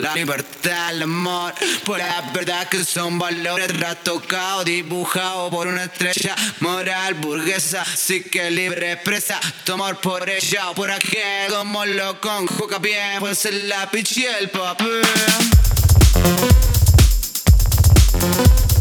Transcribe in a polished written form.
la libertad, el amor, por la verdad que son valores retocados, dibujados por una estrella moral burguesa, sí que libre expresa tu amor por ella o por aquel, como lo conjuga bien, pues el lápiz y el papel.